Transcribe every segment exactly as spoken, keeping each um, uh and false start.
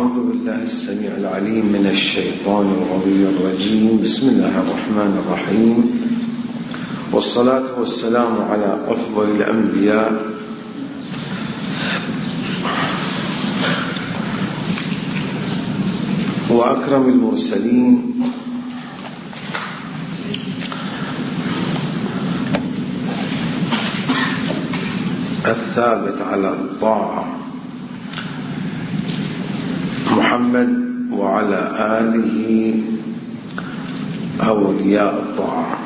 أعوذ بالله السميع العليم من الشيطان الغوي الرجيم. بسم الله الرحمن الرحيم، والصلاة والسلام على أفضل الأنبياء وأكرم المرسلين الثابت على الطاعة محمد وعلى آله أولياء الطاعة.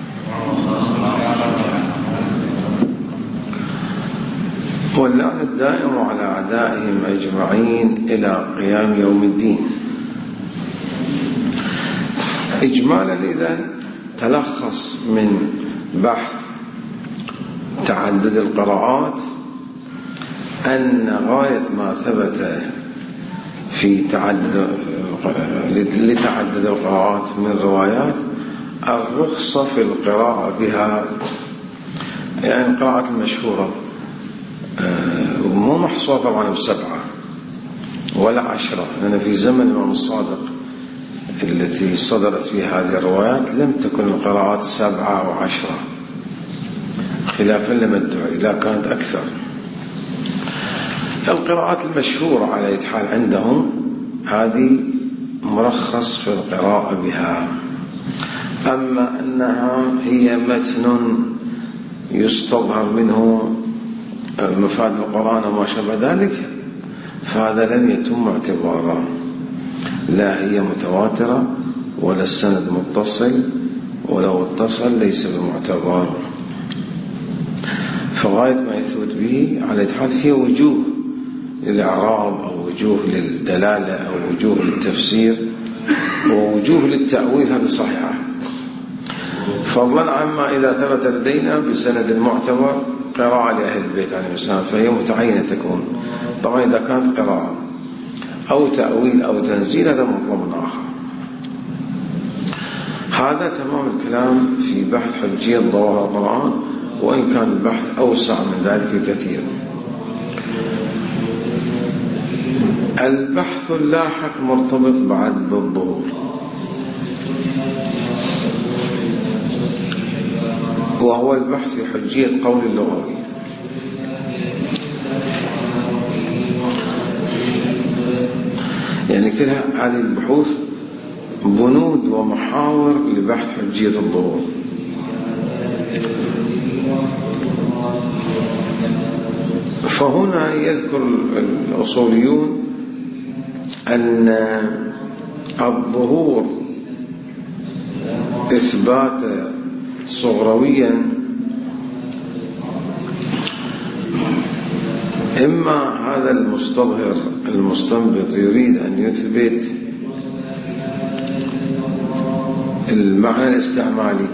واللعن الدائم على أعدائهم أجمعين إلى قيام يوم الدين. إجمالا إذن تلخص من بحث تعدد القراءات أن غاية ما ثبت في تعدد لتعدد القراءات من روايات الرخصة في القراءة بها، يعني القراءات المشهورة مو محصورة طبعا بسبعة ولا عشرة، لأن في زمن الإمام الصادق التي صدرت فيها هذه الروايات لم تكن القراءات سبعة وعشرة، خلافا لما ادعي، لا كانت أكثر. القراءات المشهورة على أي حال عندهم هذه مرخص في القراءة بها. أما أنها هي متن يستظهر منه مفاد القرآن وما شابه ذلك فهذا لم يتم اعتبارا، لا هي متواترة ولا السند متصل، ولو اتصل ليس بمعتبر. فغاية ما يثبت به على حال هي وجوه للإعراب أو وجوه للدلالة أو وجوه للتفسير ووجوه للتأويل، هذا صحيحة. فضلا عما إذا ثبت لدينا بسند معتبر قراءة لأهل البيت عليه السلام فهي متعينة تكون. طبعا إذا كانت قراءة أو تأويل أو تنزيل هذا مطلب آخر. هذا تمام الكلام في بحث حجية ظواهر القرآن، وإن كان البحث أوسع من ذلك بكثير. البحث اللاحق مرتبط بعد بالظهور، وهو البحث في حجية قول اللغوي. يعني كل هذه البحوث بنود ومحاور لبحث حجية الظهور. فهنا يذكر الأصوليون أن الظهور إثبات صغرويا إما هذا المستظهر المستنبط يريد أن يثبت المعنى الاستعمالي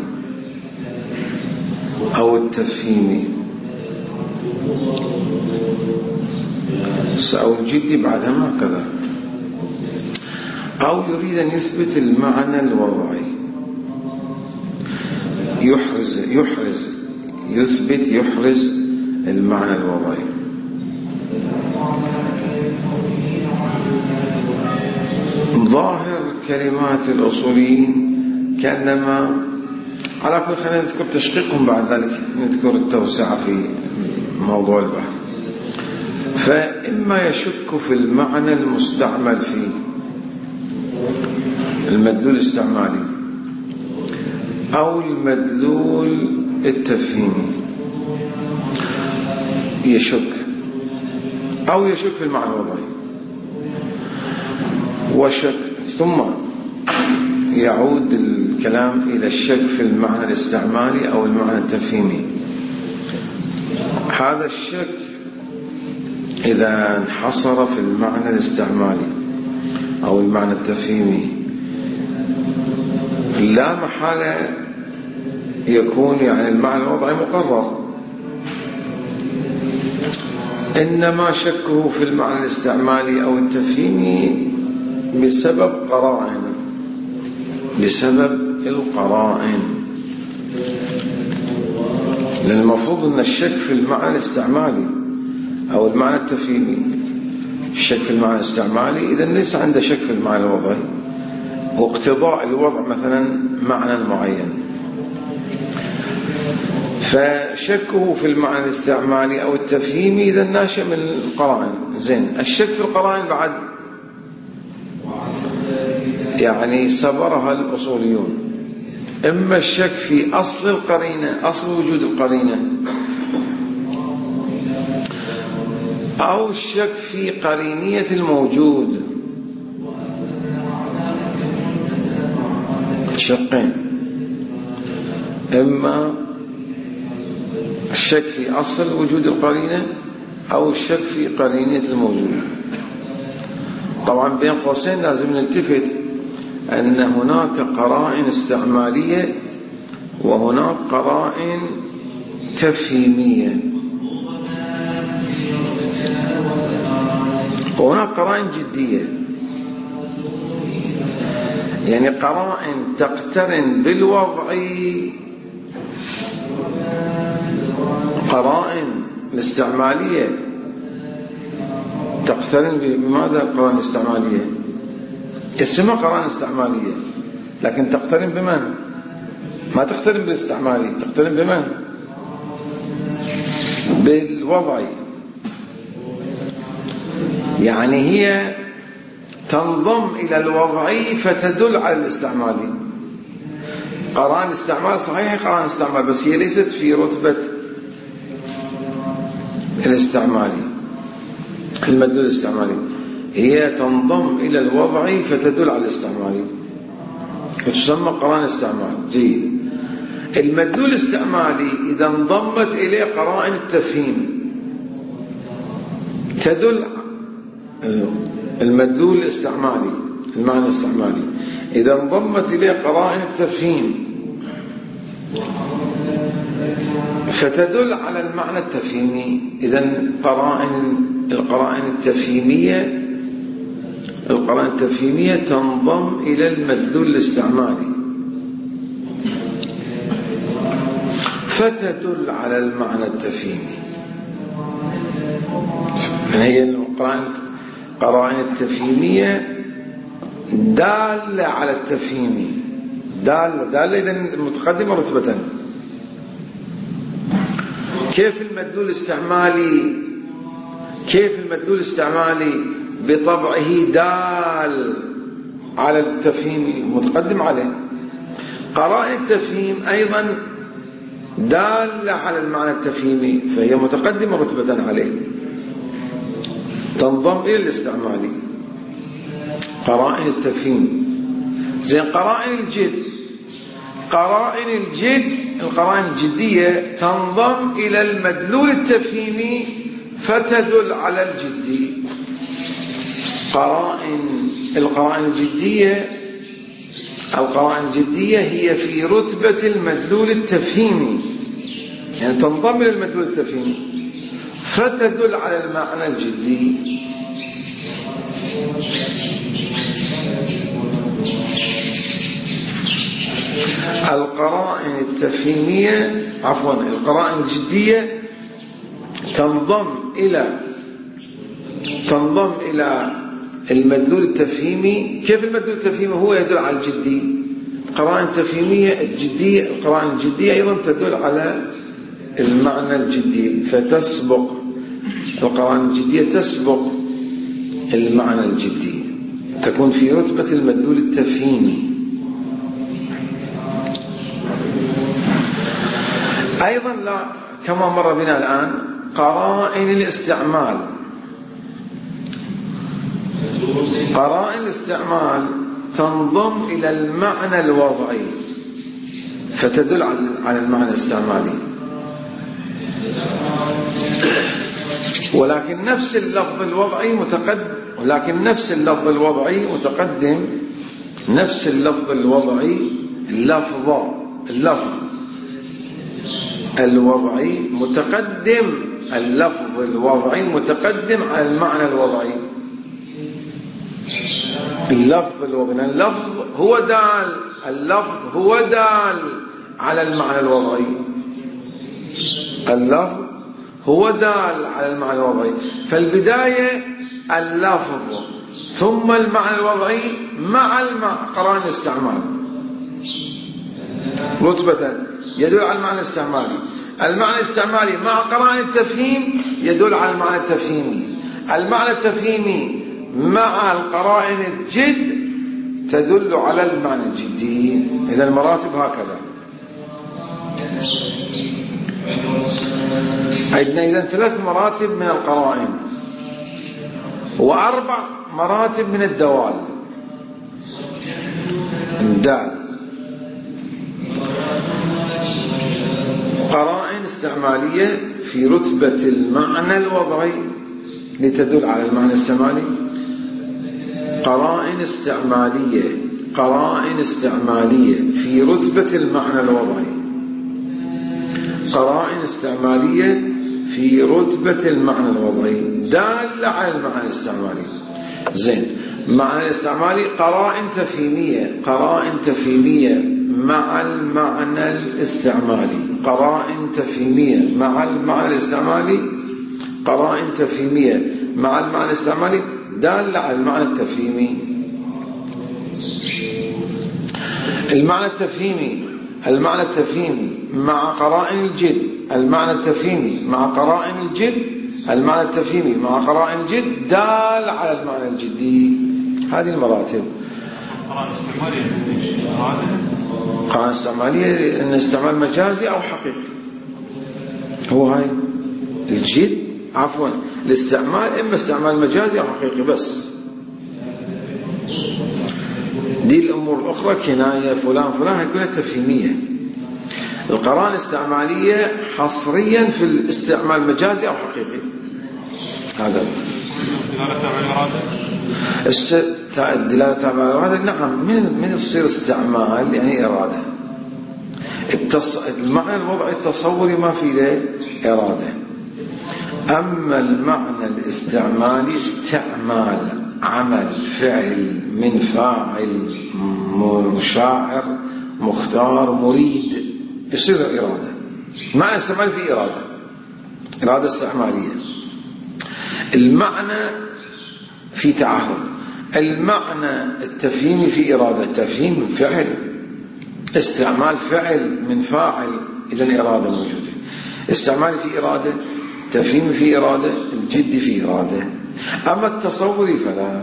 أو التفهيمي أو الجدي بعدها هكذا، أو يريد أن يثبت المعنى الوضعي، يحرز يحرز يثبت يحرز المعنى الوضعي. ظاهر كلمات الأصوليين كأنما على كل خلينا نذكر تشقيقهم بعد ذلك نذكر التوسعة في موضوع البحث. فإما يشك في المعنى المستعمل فيه المدلول الاستعمالي أو المدلول التفهيمي، يشك أو يشك في المعنى الوضعي وشك، ثم يعود الكلام إلى الشك في المعنى الاستعمالي أو المعنى التفهيمي. هذا الشك إذا انحصر في المعنى الاستعمالي أو المعنى التفهيمي لا محالة يكون يعني المعنى الوضعي مقرر، إنما شكه في المعنى الاستعمالي أو التفهيمي بسبب قرائن بسبب القرائن لأن المفروض أن الشك في المعنى الاستعمالي أو المعنى التفهيمي الشك في المعنى الاستعمالي إذا ليس عنده شك في المعنى الوضعي واقتضاء الوضع مثلا معنى معين، فشكه في المعنى الاستعمالي أو التفهيمي إذا ناشئ من القرائن. زين، الشك في القرائن بعد يعني صبرها الأصوليون، إما الشك في أصل القرينة، أصل وجود القرينة، أو الشك في قرينية الموجود. شقين، إما الشك في أصل وجود القرينة أو الشك في قرينية الموجود. طبعا بين قوسين لازم نلتفت أن هناك قرائن استعمالية وهناك قرائن تفهيمية وهناك قرائن جدية، يعني قرائن تقترن بالوضعي، قرائن الاستعمالية تقترن بماذا؟ القرائن الاستعمالية اسمها قرائن استعمالية، لكن تقترن بمن؟ ما تقترن بالاستعمالي، تقترن بمن؟ بالوضعي. يعني هي تنضم إلى الوضعي فتدل على الاستعمالي. قرائن الاستعمال صحيح قرائن استعمال، بس هي ليست في رتبة الاستعمالي المدلول الاستعمالي، هي تنضم إلى الوضعي فتدل على الاستعمالي وتسمى قرائن استعمال. جيد. المدلول الاستعمالي إذا انضمت إليه قرائن التفهيم تدل، المدلول الاستعمالي المعنى الاستعمالي إذا انضمت إليه قرائن التفهيم فتدل على المعنى التفهيمي. إذن قرائن القرائن التفهيمية القرائن التفهيمية تنضم إلى المدلول الاستعمالي فتدل على المعنى التفهيمي. هي القرائن القرائن التفهيمية دالة على التفهيمي، دالة دالة إذن متقدمة رتبة. كيف المدلول الاستعمالي كيف المدلول الاستعمالي بطبعه دال على التفهيم متقدم عليه، قرائن التفهيم أيضا دالة على المعنى التفهيمي فهي متقدمة رتبة عليه، تنضم إلى الاستعمالي. قرائن التفهيم. زين، قرائن الجد قرائن الجد القرائن الجدية تنضم إلى المدلول التفهيمي فتدل على الجدي. قرائن القرائن الجدية القرائن الجدية هي في رتبة المدلول التفهيمي، يعني تنضم إلى المدلول التفهيمي فتدل على المعنى الجدي. القرائن التفهيمية عفوا القرائن الجدية تنضم إلى تنضم إلى المدلول التفهيمي. كيف المدلول التفهيمي هو يدل على الجدي؟ القرائن التفهيمية الجدية القرائن الجدية أيضا تدل على المعنى الجدي فتسبق القرائن الجدية تسبق المعنى الجدي، تكون في رتبة المدلول التفهيمي. أيضا لا كما مر بنا الآن قرائن الاستعمال. قرائن الاستعمال تنضم إلى المعنى الوضعي فتدل على المعنى الاستعمالي، ولكن نفس اللفظ الوضعي متقدم ولكن نفس اللفظ الوضعي متقدم نفس اللفظ الوضعي اللفظ اللفظ الوضعي متقدم اللفظ الوضعي متقدم على المعنى الوضعي. اللفظ الوضعي اللفظ هو دال اللفظ هو دال على المعنى الوضعي اللفظ هو دال على المعنى الوضعي. فالبداية اللفظ ثم المعنى الوضعي مع قرائن الاستعمال رتبة يدل على المعنى الاستعمالي. المعنى الاستعمالي مع قرائن التفهيم يدل على المعنى التفهيمي. المعنى التفهيمي مع القرائن الجد تدل على المعنى الجدي. إذا المراتب هكذا. عندنا إذن ثلاث مراتب من القرائن وأربع مراتب من الدوال. الدال قرائن استعمالية في رتبة المعنى الوضعي لتدل على المعنى الاستعمالي. قرائن استعمالية قرائن استعمالية في رتبة المعنى الوضعي. قرائن استعمالية في رتبة المعنى الوضعي دالة على المعنى الاستعمالي. زين. المعنى الاستعمالي قرائن تفهيمية قرائن تفهيمية مع المعنى الاستعمالي. قرائن تفهيمية مع المعنى الاستعمالي. قرائن تفهيمية مع المعنى الاستعمالي دالة على المعنى التفهيمي. المعنى التفهيمي المعنى التفهيمي مع قرائن الجد. المعنى التفهيمي مع قرائن الجد. المعنى التفهيمي مع قرائن الجد دال على المعنى الجدي. هذه المراتب. قرائن استعمالية قرائن استعمالية إن استعمال مجازي أو حقيقي. هو هاي الجد عفوا الاستعمال إما استعمال مجازي أو حقيقي بس. دي الأمور الأخرى كناية فلان فلان هي كلها تفهيمية. القرائن الاستعمالية حصريا في الاستعمال مجازي أو حقيقي. هذا الدلالة تابعة الإرادة. نعم من من يصير استعمال يعني إرادة. التص... المعنى الوضعي التصوري ما في له إرادة. أما المعنى الاستعمالي استعمال عمل فعل من فاعل مشاعر مختار مريد يصير إرادة. معنى الاستعمال في إرادة إرادة استعمالية. المعنى في تعهد. المعنى التفهيمي في إرادة. تفهيم فعل استعمال فعل من فاعل إذن إرادة موجودة. استعمال في إرادة تفهيم في إرادة الجد في إرادة. أما التصوري فلا.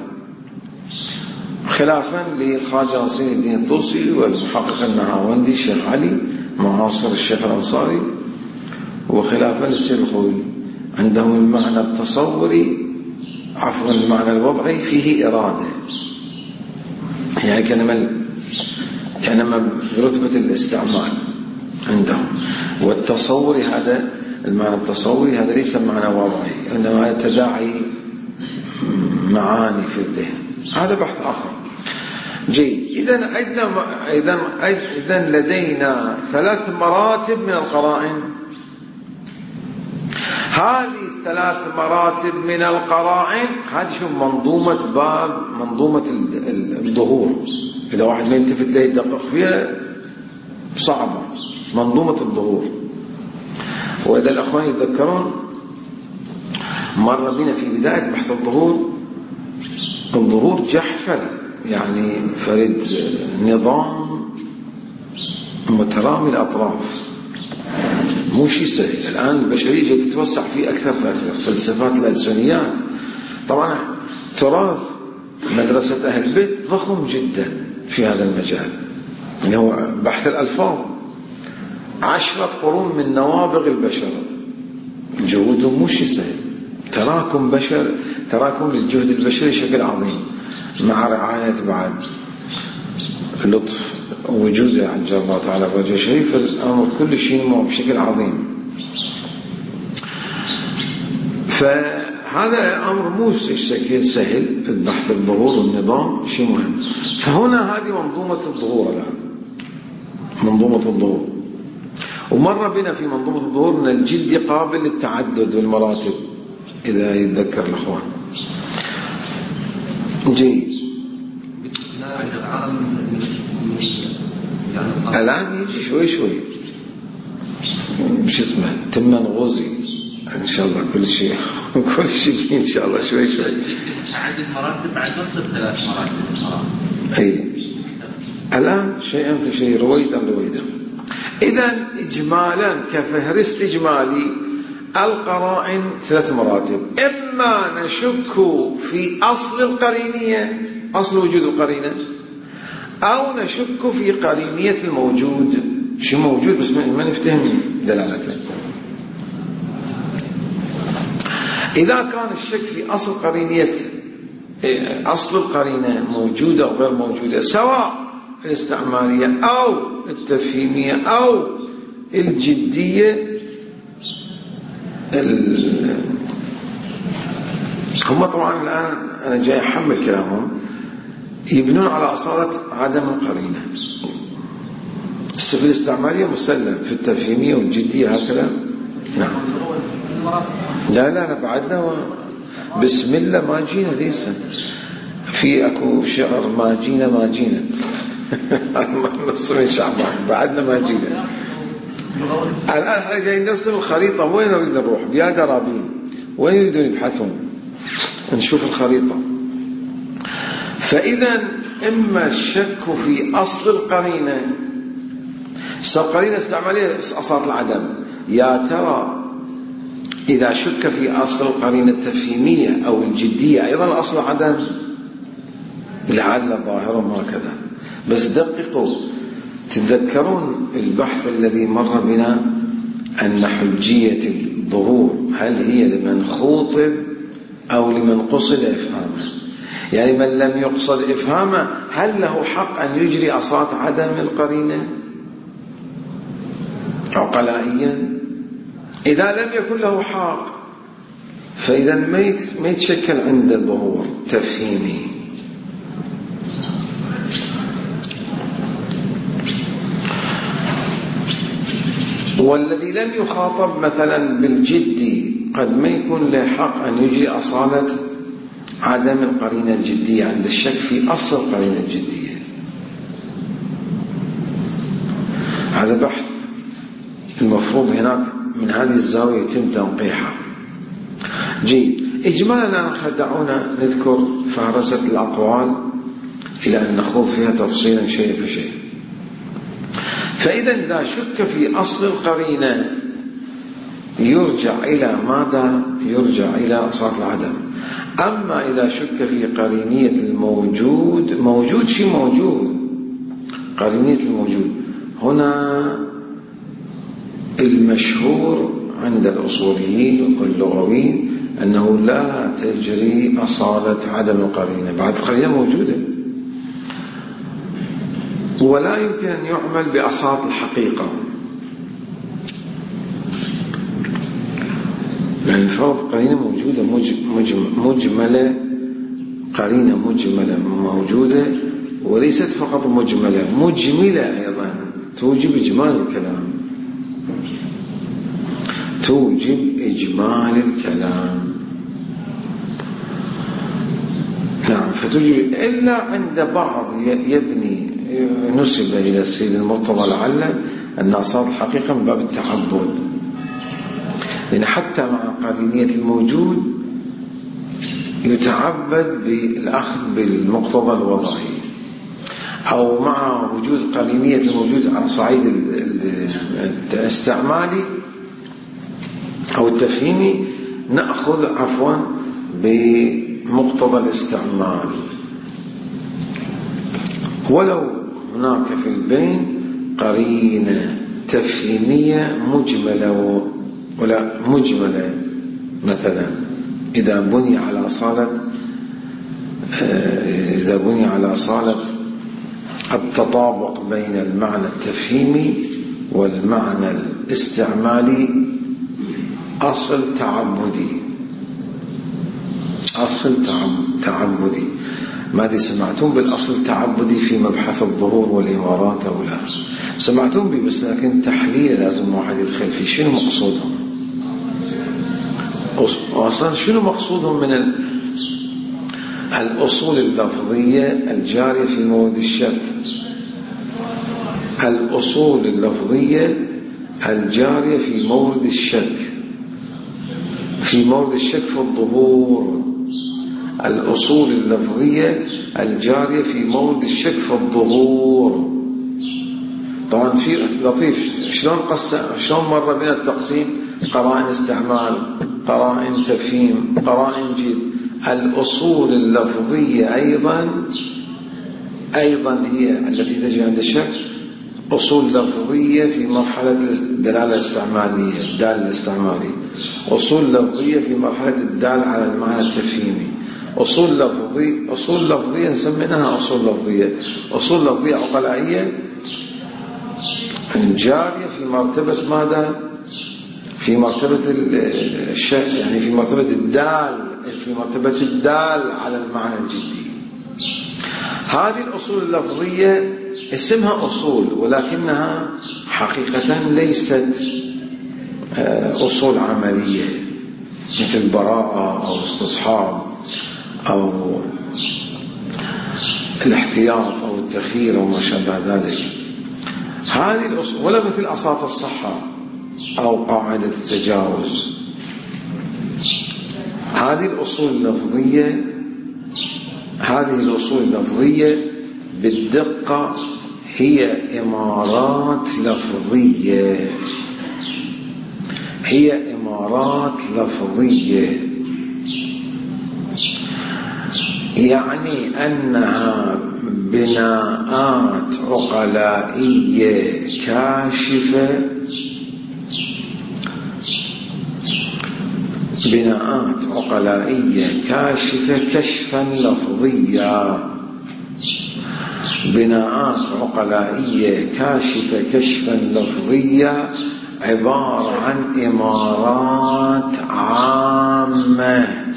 خلافا للخواجة نصير الدين الطوسي والمحقق النهاوندي الشيخ علي معاصر الشيخ الأنصاري وخلافا للسيد الخوي عندهم المعنى التصوري عفوا المعنى الوضعي فيه إرادة. يعني كانما كانما في رتبة الاستعمال عندهم. والتصوري هذا المعنى التصوري هذا ليس معنى وضعي إنما تداعي معاني في الذهن. هذا بحث آخر. جيد. إذن عندنا إذن إذن لدينا ثلاث مراتب من القرائن. هذه الثلاث مراتب من القرائن هذه شو منظومة باب منظومة الظهور. إذا واحد ما يلتفت له يدقق فيها صعبة. منظومة الظهور. وإذا الأخوان يتذكرون مر بنا في بداية بحث الظهور الظهور جحفل يعني فرد نظام مترامي الأطراف مو شيء سهل. الآن البشرية تتوسع فيه أكثر فأكثر. فلسفات الألسنيات طبعا تراث مدرسة أهل البيت ضخم جدا في هذا المجال اللي هو بحث الألفاظ. عشرة قرون من نوابغ البشر جهودهم مو شيء سهل. تراكم بشر تراكم للجهد البشري شكل عظيم مع رعاية بعد لطف وجوده عن جل الله تعالى في رجل شريف. الأمر كل شيء نمو بشكل عظيم. فهذا أمر مو شكل سهل. البحث الظهور والنظام شيء مهم. فهنا هذه منظومة الظهور الآن منظومة الظهور. ومر بنا في منظومة الظهور من الجد قابل للتعدد والمراتب إذا يتذكر الأخوان. جيد. الآن يجي شوي شوي مش اسمه تمن غوزي إن شاء الله كل شيء كل شيء إن شاء الله شوي شوي. عدد مراتب بعد نص ثلاث مراتب المراتب. أي الآن شيئا في شيء رويدا رويدا. إذن إجمالا كفهرست إجمالي القرائن ثلاث مراتب. إما نشك في أصل القرينية، أصل وجود القرينة، أو نشك في قرينية الموجود. شو موجود بس ما نفتهم دلالته. إذا كان الشك في أصل قرينية أصل القرينة موجودة أو غير موجودة، سواء الاستعمالية أو التفهيمية أو الجدية، هم طبعا الآن أنا جاي أحمل كلامهم يبنون على أصالة عدم القرينة. في الاستعمالية مسلم، في التفهيمية والجدية هكذا. نعم. لا لا لا بعدنا و... بسم الله ما جينا ليس في أكو شعر ما جينا ما جينا نص من شعبان بعدنا ما جينا. الآن احنا جايين نرسم الخريطة، وين نريد نروح بيا درابين، وين يريدون يبحثون، نشوف الخريطة. فإذا إما الشك في أصل القرينة، القرينة استعمالية أصالة العدم، يا ترى إذا شك في أصل القرينة التفهيمية أو الجدية أيضا أصل عدم، لعل ظاهرهم هكذا. بس دققوا، تتذكرون البحث الذي مر بنا أن حجية الظهور هل هي لمن خوطب أو لمن قصد إفهامه؟ يعني من لم يقصد إفهامه هل له حق أن يجري أصالة عدم القرينة عقلائيا؟ إذا لم يكن له حق فإذا ما يتشكل عند الظهور تفهيمي. والذي لم يخاطب مثلا بالجدي قد ما يكون له حق أن يجري أصالة عدم القرينة الجدية عند الشك في أصل القرينة الجدية. هذا بحث المفروض هناك من هذه الزاوية يتم تنقيحها. جيد، إجمالا خدعونا نذكر فهرسة الأقوال إلى أن نخوض فيها تفصيلا شيء فشيء. فإذا إذا شك في أصل القرينة يرجع إلى ماذا؟ يرجع إلى أصالة العدم. أما إذا شك في قرينية الموجود، موجود شيء موجود، قرينية الموجود هنا المشهور عند الأصوليين واللغويين أنه لا تجري أصالة عدم القرينة، بعد القرينة موجودة، ولا يمكن أن يعمل بأصالة الحقيقة. لأن الفرض قرينة موجودة مجملة، قرينة مجملة موجودة وليست فقط مجملة، مجملة أيضا توجب إجمال الكلام، توجب إجمال الكلام. نعم، فتوجب إلا عند بعض يبني نسب إلى السيد المرتضى لعل أن أصالة الحقيقة من باب التعبد، لأن حتى مع قرينية الموجود يتعبد بالأخذ بالمقتضى الوضعي، أو مع وجود قرينية الموجود على صعيد الاستعمالي أو التفهيمي نأخذ عفوا بمقتضى الاستعمال، ولو هناك في البين قرينة تفهيمية مجملة ولا مجملة، مثلا إذا بني على أصالة إذا بني على أصالة التطابق بين المعنى التفهيمي والمعنى الاستعمالي أصل تعبدي، أصل تعبدي. ماذا سمعتم بالأصل التعبدي في مبحث الظهور والإمارات أو لا؟ سمعتم به، بس لكن تحليل لازم واحد يدخل فيه. شنو مقصودهم؟ أصلا شنو مقصودهم من الأصول اللفظية الجارية في مورد الشك؟ الأصول اللفظية الجارية في مورد الشك في مورد الشك في الظهور، الأصول اللفظية الجارية في مورد الشك في الظهور. طبعا في لطيف شلون قسم، شلون مر بنا التقسيم: قرائن استعمال، قرائن تفهيم، قرائن جد. الأصول اللفظية أيضا أيضا هي التي تجري عند الشك أصول لفظية في مرحلة الدلالة الاستعمالية، الدال الاستعمالي، أصول لفظية في مرحلة الدال على المعنى التفهيمي، أصول لفظية أصول لفظية نسميناها أصول لفظية، أصول لفظية عقلائية جارية في مرتبة ماذا؟ في مرتبة الشك، يعني في مرتبة الدال، في مرتبة الدال على المعنى الجدي. هذه الأصول اللفظية اسمها أصول، ولكنها حقيقة ليست أصول عملية مثل براءة أو استصحاب أو الاحتياط أو التخيير أو ما شابه ذلك. هذه الأصول ولا مثل أساط الصحة أو قاعدة التجاوز. هذه الأصول اللفظية هذه الأصول اللفظية بالدقة هي إمارات لفظية، هي إمارات لفظية، يعني أنها بناءات عقلائية كاشفة، بناءات عقلائية كاشفة كشفا لفظيا، بناءات عقلائية كاشفة كشفا لفظيا عبارة عن إمارات عامة،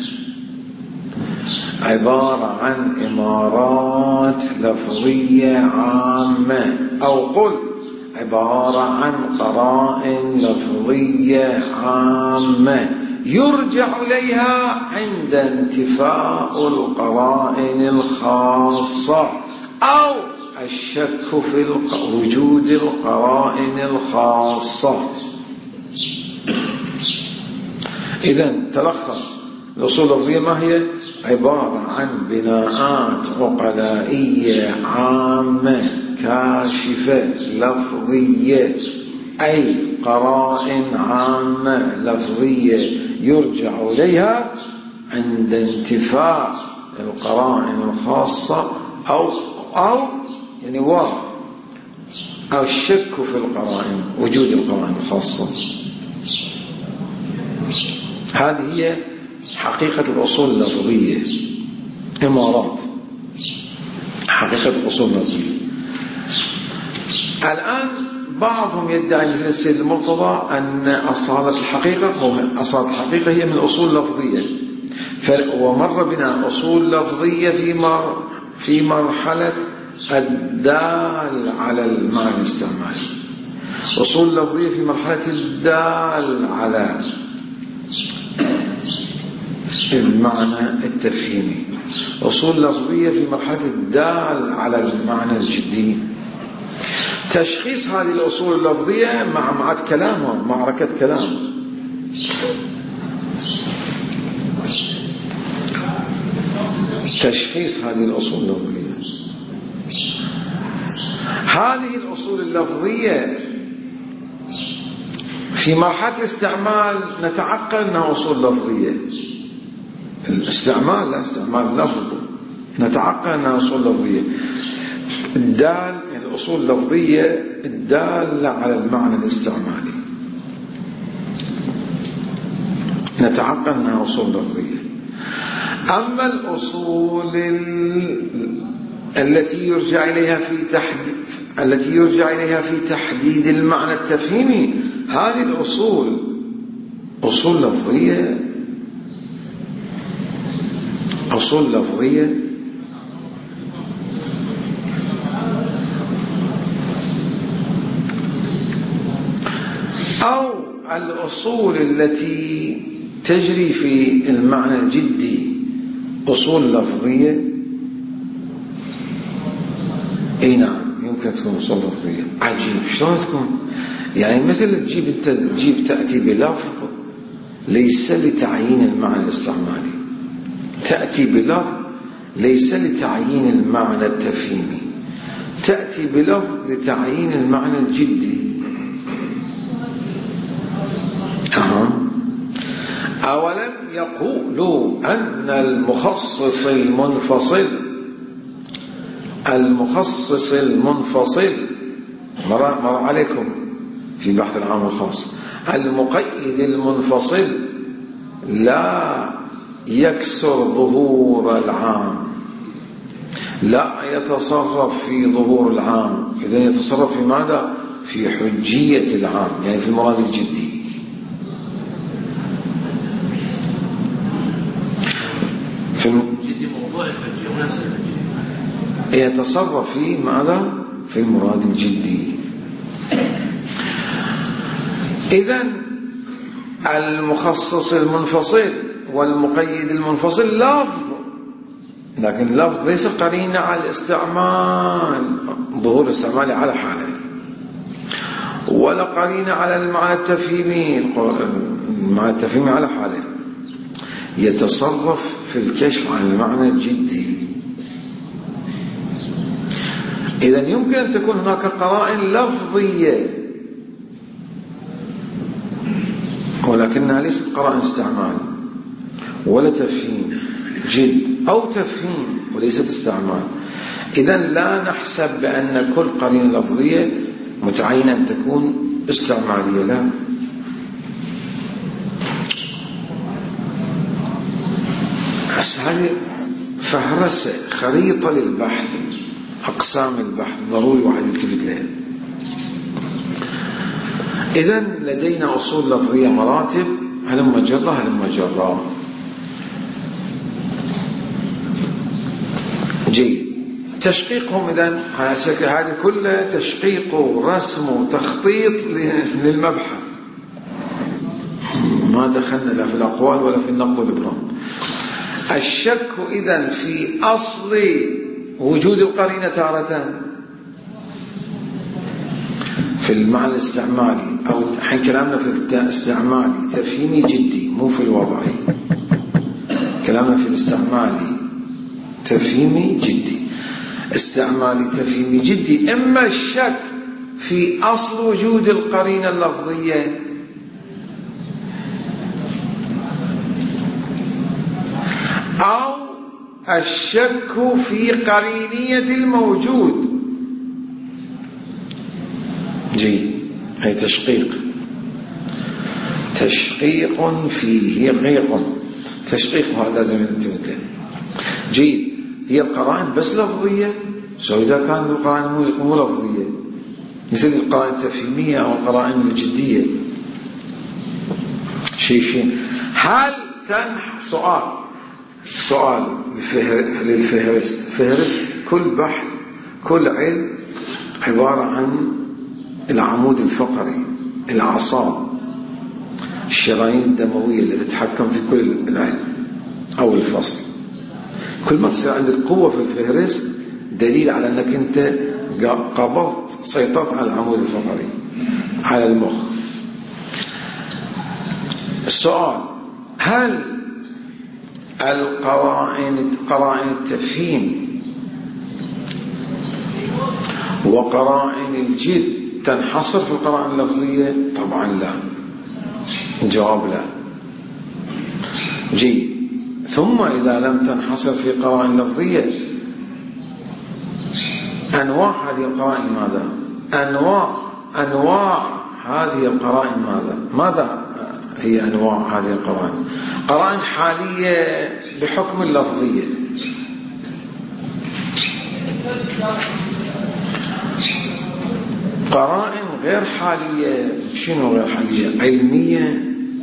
عبارة عن إمارات لفظية عامة، أو قل عبارة عن قرائن لفظية عامة يرجع إليها عند انتفاء القرائن الخاصة أو الشك في وجود القرائن الخاصة. إذن تلخص الأصول اللفظية ما هي؟ عبارة عن بناءات عقلائية عامة كاشفة لفظية، أي قرائن عامة لفظية يرجع إليها عند انتفاء القرائن الخاصة أو أو يعني و أو الشك في القرائن، وجود القرائن الخاصة. هذه هي حقيقة الأصول اللفظية، إمارات حقيقة الأصول اللفظية. الآن بعضهم يدعي مثل السيد المرتضى أن أصالة الحقيقة أصالة الحقيقة هي من الأصول اللفظية، ومر بنا أصول لفظية في مر في مرحلة الدال على المعنى الاستعمالي، أصول لفظية في مرحلة الدال على المعنى التفهيمي، أصول لفظية في مرحلة الدال على المعنى الجدي. تشخيص هذه الأصول اللفظية مع معد كلام، معركة كلام. تشخيص هذه الأصول اللفظية، هذه الأصول اللفظية في مرحلة الاستعمال نتعقل أنها أصول لفظية، الاستعمال لا استعمال لفظ، نتعقل أنها أصول لفظية. الدال الأصول اللفظية الدالة على المعنى الاستعمالي نتعقل أنها أصول لفظية. أما الأصول التي يرجع إليها في تحديد التي يرجع إليها في تحديد المعنى التفهيمي، هذه الأصول أصول لفظية أصول لفظية أو الأصول التي تجري في المعنى الجدي أصول لفظية. اي نعم يمكن تكون أصول لفظية. عجيب شلون تكون؟ يعني مثل تجيب انت تجيب تأتي بلفظ ليس لتعيين المعنى الاستعمالي، تأتي بلفظ ليس لتعيين المعنى التفهيمي، تأتي بلفظ لتعيين المعنى الجدي. أهم. أولم يقولوا أن المخصص المنفصل المخصص المنفصل مر, مر عليكم في بحث العام والخاص، المقيد المنفصل لا يكسر ظهور العام، لا يتصرف في ظهور العام، إذا يتصرف في ماذا؟ في حجية العام، يعني في المراد الجدي. في الجدي موضوع الحجية ونفس الحجية، يتصرف في ماذا؟ في المراد الجدي. إذن المخصص المنفصل والمقيد المنفصل لفظ، لكن اللفظ ليس قرينة على الاستعمال، ظهور الاستعمال على حاله، ولا قرينة على المعنى التفهيمي، المعنى التفهيمي على حاله، يتصرف في الكشف عن المعنى الجدي. إذن يمكن أن تكون هناك قرائن لفظية ولكنها ليست قرائن استعمال ولا تفهيم جد، أو تفهيم وليست استعمال. إذن لا نحسب بأن كل قرينة لفظية متعينة أن تكون استعمالية، لا. هذه فهرسة خريطة للبحث، أقسام البحث ضروري واحد يلتفت لها. إذن لدينا أصول لفظية مراتب، هلما جرة هلما جرة. جيد. تشقيقهم إذن هذه كلها تشقيق ورسم وتخطيط للمبحث، ما دخلنا لا في الأقوال ولا في النقد والإبرام. الشك إذن في أصل وجود القرينة تارة في المعنى الاستعمالي، أو حين كلامنا في الاستعمالي تفهيمي جدي مو في الوضعي، كلامنا في الاستعمالي تفهيمي جدي، استعمالي تفهيمي جدي. إما الشك في أصل وجود القرينة اللفظية، أو الشك في قرينية الموجود. جيد. هي تشقيق، تشقيق فيه غيق، تشقيق ما لازم ننتبه. جيد. هي القرائن بس لفظية، سواء إذا كانت القرائن مو لفظية مثل القرائن التفهيمية أو القرائن الجدية شيء شيء. هل تنح سؤال سؤال للفهرست، فهرست كل بحث كل علم عبارة عن العمود الفقري، الأعصاب، الشرايين الدموية التي تتحكم في كل العلم أو الفصل. كل ما تصير عندك قوة في الفهرست دليل على أنك أنت قبضت سيطرت على العمود الفقري، على المخ. السؤال: هل القرائن قرائن التفهيم وقرائن الجد تنحصر في القرائن اللفظية؟ طبعا لا. جواب لا. جيد. ثم إذا لم تنحصر في قرائن لفظية، أنواع هذه القرائن ماذا؟ أنواع أنواع هذه القرائن ماذا؟ ماذا هي أنواع هذه القرائن؟ قرائن حالية بحكم اللفظية، قرائن غير حالية. شنو غير حالية؟ علمية.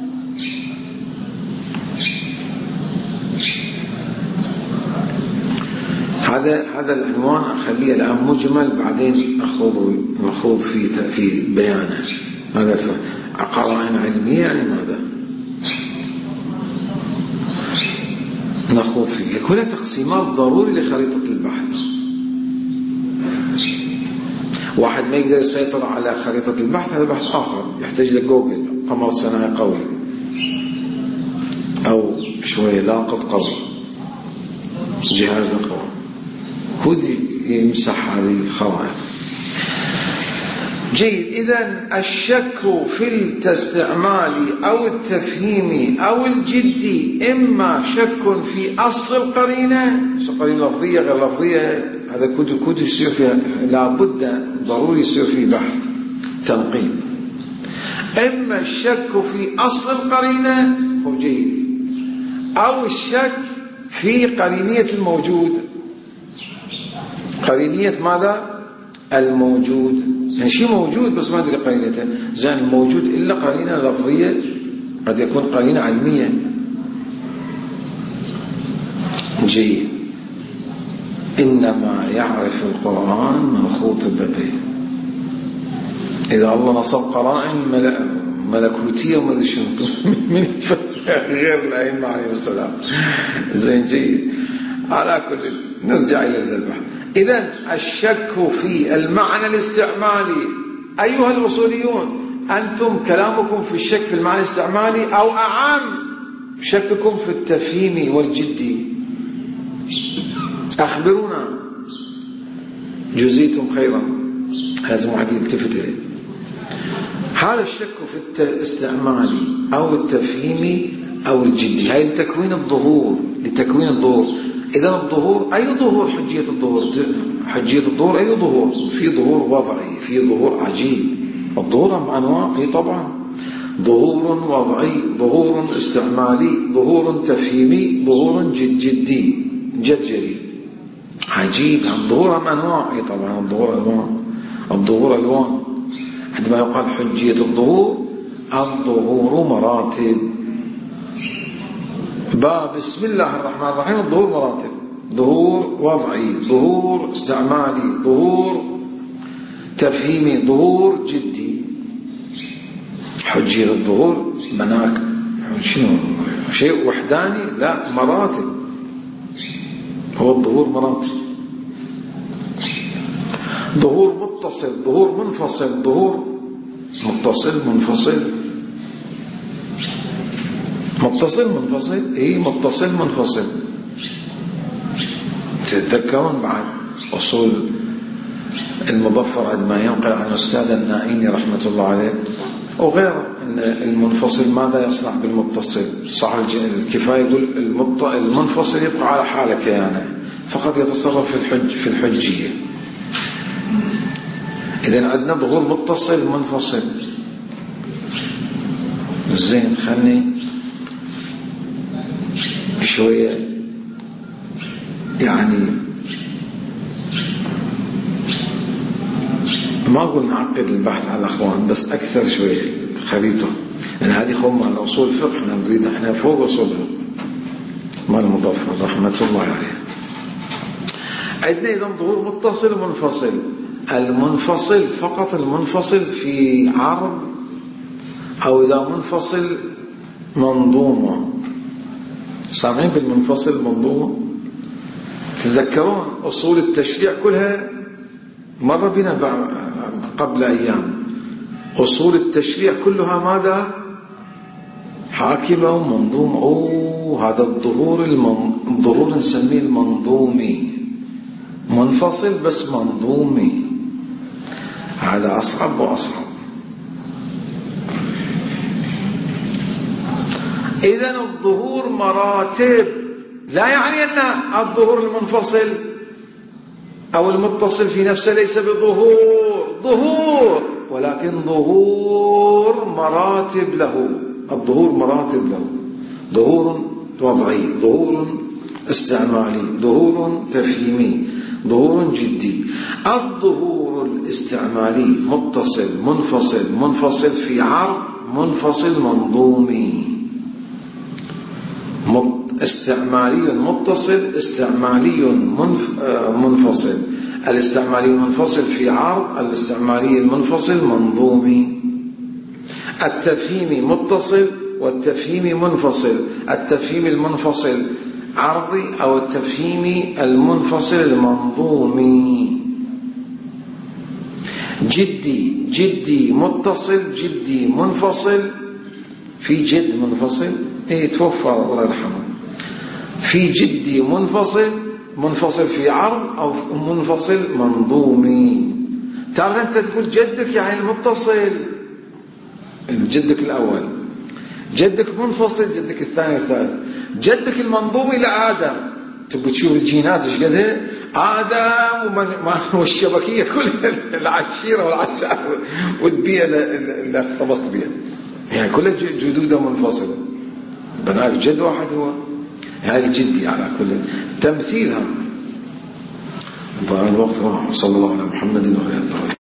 هذا هذا العنوان أخليه الآن مجمل، بعدين أخوض نخوض في في بيانه. هذا قرائن علمية يعني ماذا؟ نخوض فيه. كلها تقسيمات ضروري لخريطة البحث. واحد ما يقدر يسيطر على خريطة البحث، هذا بحث آخر يحتاج لجوجل، قمر صناعي قوي. شوية لاقط قوي، جهازه قوي، كود يمسح هذه الخرائط. جيد. إذن الشك في الاستعمال أو التفهيم أو الجدي إما شك في أصل القرينة، قرينة لفظية غير لفظية، هذا كود كود يصير فيها لابد ضروري يصير فيه بحث تنقيب. إما الشك في أصل القرينة هو جيد، أو الشك في قرينية الموجود. قرينية ماذا؟ الموجود، يعني شيء موجود بس ما أدري قرينته. زين الموجود إلا قرينة لفظية، قد يكون قرينة علمية. جيد. إنما يعرف القرآن من خطب به. إذا الله نصب قرائن ملكوتية وما أدري شنو من غير الأئمة عليهم السلام. زين جيد. على كل نرجع إلى الذبح. إذن الشك في المعنى الاستعمالي، أيها الأصوليون أنتم كلامكم في الشك في المعنى الاستعمالي أو أعم شككم في التفهيم والجدي؟ أخبرونا، جزيتم خيرا. لازم واحد يلتفت إليه. هذا الشك في الاستعمالي أو التفهيم أو الجدي، هاي لتكوين الظهور، لتكوين الظهور. إذن الظهور، أي ظهور؟ حجية الظهور. حجية الظهور أي ظهور؟ في ظهور وضعي، في ظهور عجيب. الظهور أنواع طبعا، ظهور وضعي، ظهور استعمالي، ظهور تفهيمي، ظهور جد جدي جد جدي عجيب. الظهور أنواع طبعا، الظهور أنواع، الظهور ألوان. عندما يقال حجية الظهور، الظهور مراتب. باب بسم الله الرحمن الرحيم الظهور مراتب: ظهور وضعي، ظهور استعمالي، ظهور تفهيمي، ظهور جدي. حجية الظهور مناك شنو؟ شيء وحداني؟ لا، مراتب. هو الظهور مراتب: ظهور متصل، ظهور منفصل، ظهور متصل منفصل. متصل منفصل، ايه متصل منفصل. تتذكرون بعد أصول المظفر عندما ينقل عن أستاذ النائيني رحمة الله عليه وغيره أن المنفصل ماذا يصنع بالمتصل؟ صاحب الكفاية يقول المنفصل يبقى على حاله كيانه، فقط يتصرف في الحج في الحجية. إذن عندنا ظهور متصل منفصل. زين، خلني شوية يعني ما أقول نعقد البحث على الأخوان، بس أكثر شوية خريطة، لأن يعني هذه خمة على أصول فقه. احنا نريد احنا فوق أصول فقه. ما المظفر رحمة الله عليه. عندنا إذن ظهور متصل ومنفصل. المنفصل فقط المنفصل في عرض، أو إذا منفصل منظومة. سامعين بالمنفصل منظومة؟ تذكرون أصول التشريع كلها مر بنا قبل أيام. أصول التشريع كلها ماذا؟ حاكمة ومنظومة. أوه، هذا الظهور المن... الظهور نسميه المنظومي، منفصل بس منظومي. هذا أصعب وأصعب. إذن الظهور مراتب، لا يعني أن الظهور المنفصل أو المتصل في نفسه ليس بظهور، ظهور، ولكن ظهور مراتب له. الظهور مراتب له: ظهور وضعي، ظهور استعمالي، ظهور تفهيمي، ظهور جدي. الظهور الاستعمالي متصل منفصل، منفصل في عرض، منفصل منظومي. استعمالي متصل، استعمالي منف... منفصل. الاستعمالي المنفصل في عرض، الاستعمالي المنفصل منظومي. التفهيمي متصل والتفهيمي منفصل. التفهيم المنفصل عرضي، أو التفهيم المنفصل المنظومي. جدي، جدي متصل، جدي منفصل. في جد منفصل، ايه توفى الله يرحمه، في جدي منفصل، منفصل في عرض، أو منفصل منظومي. تعرف أنت تقول جدك يعني المتصل، جدك الأول، جدك منفصل، جدك الثاني الثالث. جدك المنظومي لآدم، تبغى تشوف الجينات ايش قدها؟ آدم ومن والشبكية كلها، العشيرة والعشائر والبيئة اللي اختبصت بها، يعني كلها جدودها منفصلة. بناك جد واحد هو، هذا الجدي على كل تمثيلها. ضاع الوقت. صلى الله على محمد وعلى آله.